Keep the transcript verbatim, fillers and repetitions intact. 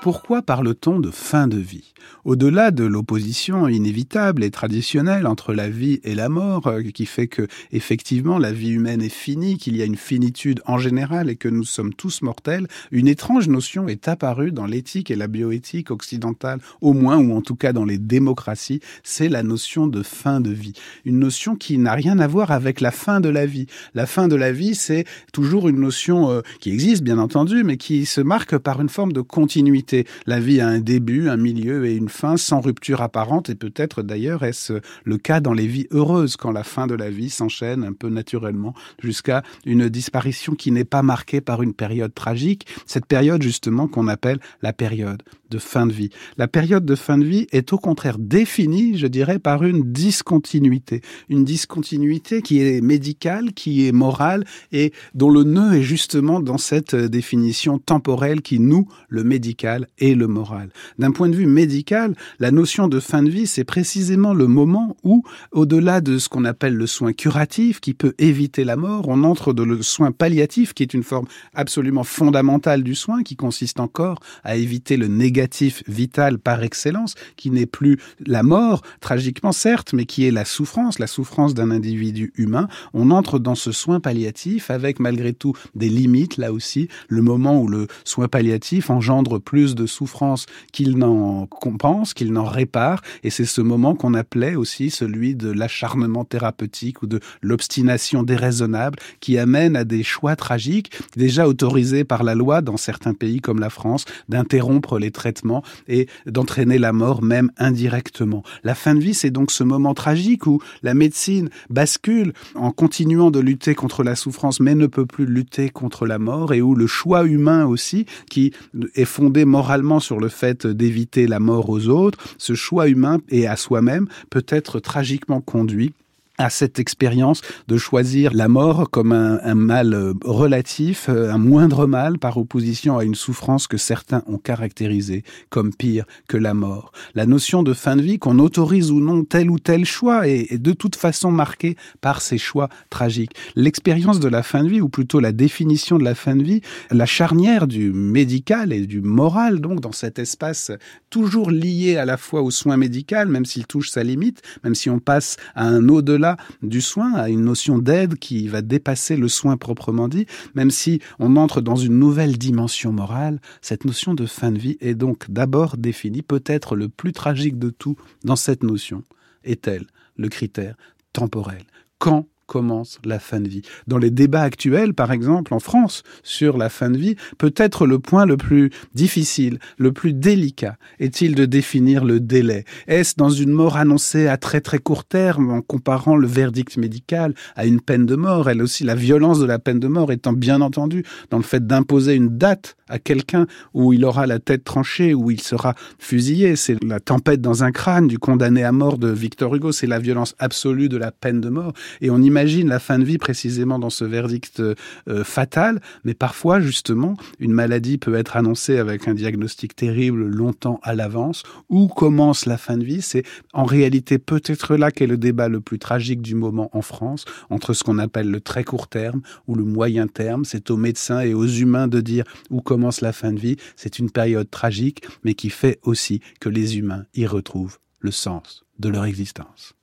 Pourquoi parle-t-on de fin de vie ? Au-delà de l'opposition inévitable et traditionnelle entre la vie et la mort, euh, qui fait que, effectivement, la vie humaine est finie, qu'il y a une finitude en général et que nous sommes tous mortels, une étrange notion est apparue dans l'éthique et la bioéthique occidentale, au moins, ou en tout cas dans les démocraties, c'est la notion de fin de vie. Une notion qui n'a rien à voir avec la fin de la vie. La fin de la vie, c'est toujours une notion euh, qui existe, bien entendu, mais qui se marque par une forme de continuité. La vie a un début, un milieu et une fin sans rupture apparente, et peut-être d'ailleurs est-ce le cas dans les vies heureuses, quand la fin de la vie s'enchaîne un peu naturellement jusqu'à une disparition qui n'est pas marquée par une période tragique, cette période justement qu'on appelle la période de fin de vie. La période de fin de vie est au contraire définie, je dirais, par une discontinuité. Une discontinuité qui est médicale, qui est morale et dont le nœud est justement dans cette définition temporelle qui noue le médical et le moral. D'un point de vue médical, la notion de fin de vie, c'est précisément le moment où, au-delà de ce qu'on appelle le soin curatif, qui peut éviter la mort, on entre dans le soin palliatif, qui est une forme absolument fondamentale du soin, qui consiste encore à éviter le négatif vital par excellence, qui n'est plus la mort, tragiquement certes, mais qui est la souffrance, la souffrance d'un individu humain. On entre dans ce soin palliatif avec malgré tout des limites, là aussi, le moment où le soin palliatif engendre plus de souffrance qu'il n'en compense, qu'il n'en répare, et c'est ce moment qu'on appelait aussi celui de l'acharnement thérapeutique ou de l'obstination déraisonnable qui amène à des choix tragiques, déjà autorisés par la loi dans certains pays comme la France, d'interrompre les traitements et d'entraîner la mort même indirectement. La fin de vie, c'est donc ce moment tragique où la médecine bascule en continuant de lutter contre la souffrance mais ne peut plus lutter contre la mort et où le choix humain aussi, qui est fondé moralement sur le fait d'éviter la mort aux autres, ce choix humain et à soi-même peut être tragiquement conduit à cette expérience de choisir la mort comme un, un mal relatif, un moindre mal par opposition à une souffrance que certains ont caractérisée comme pire que la mort. La notion de fin de vie, qu'on autorise ou non tel ou tel choix, est, est de toute façon marquée par ces choix tragiques. L'expérience de la fin de vie, ou plutôt la définition de la fin de vie, la charnière du médical et du moral, donc dans cet espace toujours lié à la fois au soin médical, même s'il touche sa limite, même si on passe à un au-delà du soin, à une notion d'aide qui va dépasser le soin proprement dit, même si on entre dans une nouvelle dimension morale, cette notion de fin de vie est donc d'abord définie, peut-être le plus tragique de tout dans cette notion, est-elle le critère temporel. Quand commence la fin de vie. Dans les débats actuels, par exemple, en France, sur la fin de vie, peut-être le point le plus difficile, le plus délicat, est-il de définir le délai. Est-ce dans une mort annoncée à très très court terme, en comparant le verdict médical à une peine de mort, elle aussi, la violence de la peine de mort étant bien entendu dans le fait d'imposer une date à quelqu'un où il aura la tête tranchée, où il sera fusillé. C'est la tempête dans un crâne du condamné à mort de Victor Hugo, c'est la violence absolue de la peine de mort. Et on imagine la fin de vie précisément dans ce verdict euh, fatal, mais parfois, justement, une maladie peut être annoncée avec un diagnostic terrible longtemps à l'avance. Où commence la fin de vie ? C'est en réalité peut-être là qu'est le débat le plus tragique du moment en France, entre ce qu'on appelle le très court terme ou le moyen terme. C'est aux médecins et aux humains de dire où commence la fin de vie. C'est une période tragique, mais qui fait aussi que les humains y retrouvent le sens de leur existence.